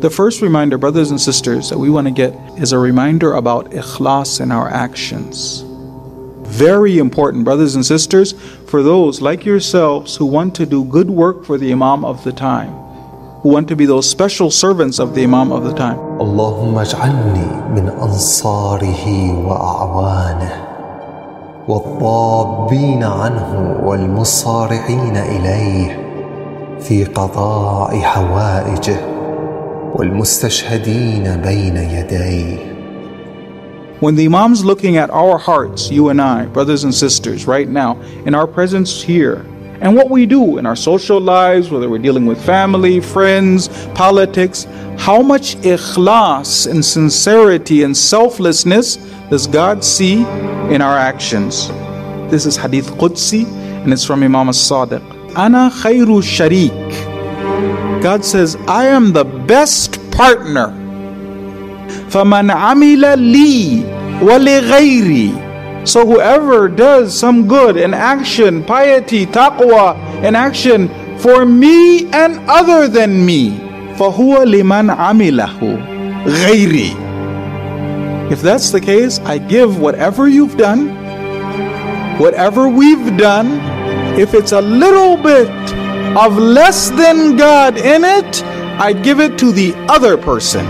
The first reminder, brothers and sisters, that we want to get is a reminder about ikhlas in our actions. Very important, brothers and sisters, for those like yourselves who want to do good work for the Imam of the time, who want to be those special servants of the Imam of the time. Allahumma ij'alni min ansarihi wa a'wanah والضابين عنه والمصارعين إليه في قضاء حوائجه والمستشهدين بين يديه. When the Imam's looking at our hearts, you and I, brothers and sisters, right now, in our presence here, and what we do in our social lives, whether we're dealing with family, friends, politics, how much ikhlas and sincerity and selflessness does God see in our actions? This is Hadith Qudsi, and it's from Imam as-Sadiq. Ana khayru sharik. God says, I am the best partner. فَمَنْ عَمِلَ لِي وَلِغَيْرِي. So whoever does some good in action, piety, taqwa, in action for me and other than me, فَهُوَ لِمَنْ عَمِلَهُ غَيْرِي. If that's the case, I give whatever you've done, whatever we've done, if it's a little bit of less than God in it, I give it to the other person.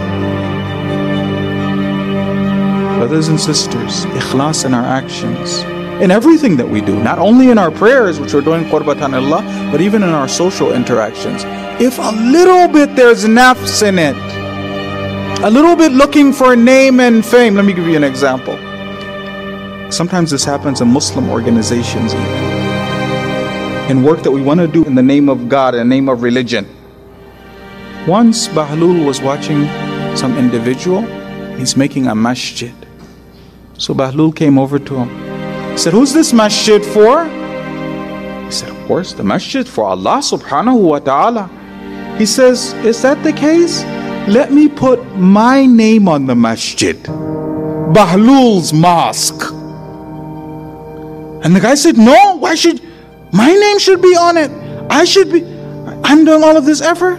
Brothers and sisters, ikhlas in our actions, in everything that we do, not only in our prayers, which we're doing qurbatan Allah, but even in our social interactions. If a little bit there's nafs in it, a little bit looking for name and fame. Let me give you an example. Sometimes this happens in Muslim organizations even, in work that we want to do in the name of God, in the name of religion. Once Bahlul was watching some individual, he's making a masjid. So Bahlul came over to him. He said, who's this masjid for? He said, of course, the masjid for Allah subhanahu wa ta'ala. He says, is that the case? Let me put my name on the masjid, Bahlul's mosque. And the guy said, no, why should my name should be on it? I'm doing all of this effort.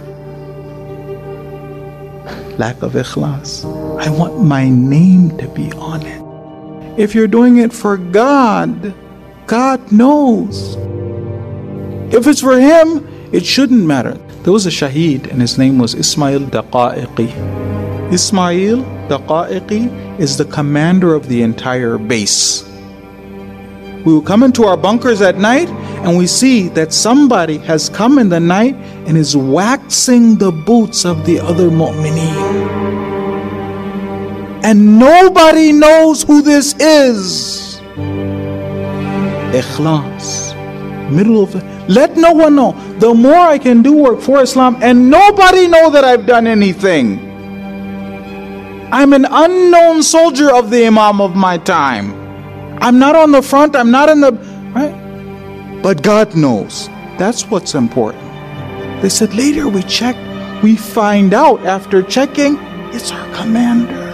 Lack of ikhlas. I want my name to be on it. If you're doing it for God, God knows. If it's for Him, it shouldn't matter. There was a shaheed and his name was Ismail Daqa'iqi. Ismail Daqa'iqi is the commander of the entire base. We will come into our bunkers at night and we see that somebody has come in the night and is waxing the boots of the other mu'mineen. And nobody knows who this is. Ikhlas. Middle of the... Let no one know. The more I can do work for Islam and nobody know that I've done anything. I'm an unknown soldier of the Imam of my time. I'm not on the front, I'm not in the... Right? But God knows. That's what's important. They said later we checked, we find out after checking, it's our commander.